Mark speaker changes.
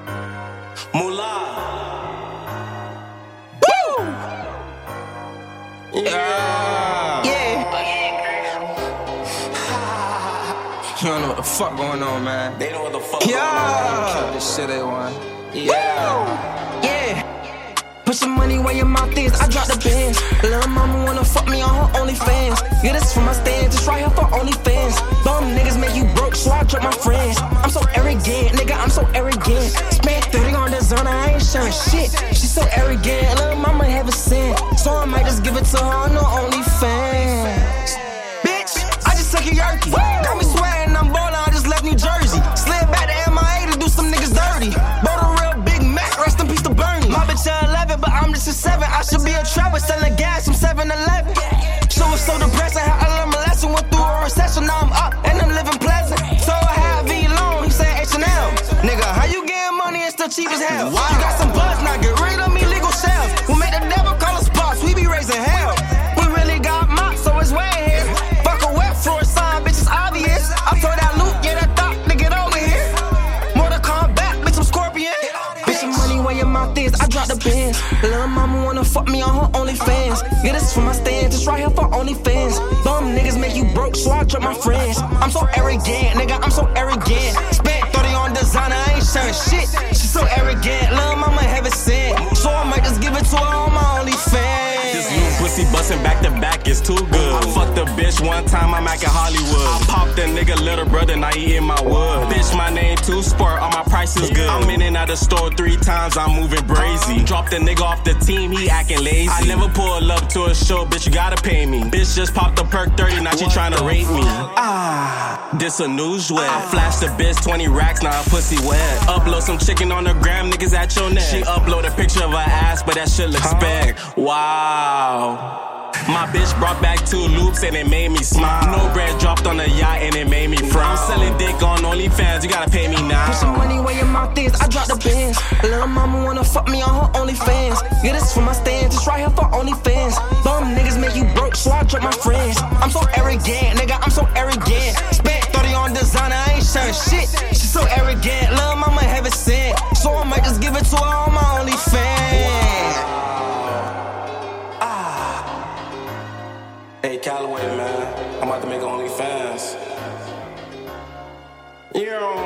Speaker 1: Moolah.
Speaker 2: Woo!
Speaker 1: Yeah.
Speaker 2: You don't know what the fuck going on, man.
Speaker 1: They know what the fuck going on.
Speaker 2: Kill this shit they want.
Speaker 3: Yeah. Put some money where your mouth is, I drop the bands. Little mama wanna fuck me on her OnlyFans. Yeah, this for my stand, just right here for OnlyFans. Bum niggas make you broke, so I drop my friends. I'm so arrogant, nigga, I'm so arrogant. Spent 30 on designer, I ain't showing shit. She so arrogant, little mama have a sin. So I might just give it to her on the OnlyFans. Bitch, I just took a yerky. Got me sweating, I'm ballin', I just left New Jersey. Slid back to MIA to do some niggas dirty. Bought a real Big Mac, rest in peace to Bernie. My bitch a 11, but I'm just a 7. I should be a trapper selling gas from 7-Eleven. So was so depressed, I had a learn my lesson. Went through a recession, now I'm up and I'm living pleasant. So I had V loan, he said H&M. Nigga, how you getting money and still cheap as hell? Wow. You got some buzz, now get rid of me legal shells. We make the devil call us boss, we be raising hell. We really got mops, so it's way here. Fuck a wet floor sign, bitch, it's obvious. I told that Luke, yeah, that thought, nigga, get over here. Mortal Kombat, bitch, I'm Scorpion. Bitch, some money where your mouth is, I drop the bands. Little mama wanna fuck me on her OnlyFans. Yeah, this for my stand, just right here for OnlyFans. Bum niggas make you broke, so I drop my friends. I'm so arrogant, nigga, I'm so arrogant. Spent 30 on designer, I ain't sharing shit. She so arrogant, little mama have a sin. So I might just give it to her on my OnlyFans.
Speaker 1: This new pussy bustin' back to back is too good. I fucked a bitch one time, I'm back in Hollywood. I popped a nigga little brother, now he in my wood. Bitch, my name too sport, all my prices good. I'm in and out the store 3 times, I'm moving brazy. Dropped a nigga off the team, he acting lazy. I never pull up to a show, bitch, you gotta pay me. Bitch just popped a perk 30, now she tryna rate me. This a new sweat. I flashed the bitch 20 racks, now her pussy wet. Upload some chicken on the gram, niggas at your neck. She upload a picture of her ass, but that shit look spec. Wow. My bitch brought back 2 loops and it made me smile. No bread dropped on the yacht and it made me frown. I'm selling dick on OnlyFans, you gotta pay me now.
Speaker 3: Put some money where your mouth is, I drop the bands. Little mama wanna fuck me on her OnlyFans. Yeah, this for my stand, just right here for OnlyFans. Bum niggas make you broke, so I drop my friends. I'm so arrogant, nigga, I'm so arrogant. Spent 30 on designer, I ain't sharing shit. She so arrogant, little mama have a sin. So I might just give it to her on my OnlyFans.
Speaker 1: Hey, Callaway, man, I'm about to make OnlyFans. Yeah.